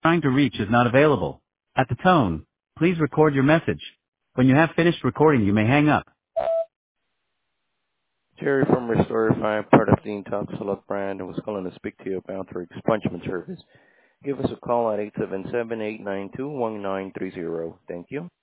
trying to reach is not available. At the tone, please record your message. When you have finished recording, you may hang up. Jerry from Restorify, part of the Intoxilot brand, and was calling to speak to you about our expungement service. Give us a call at 877-892-1930. Thank you.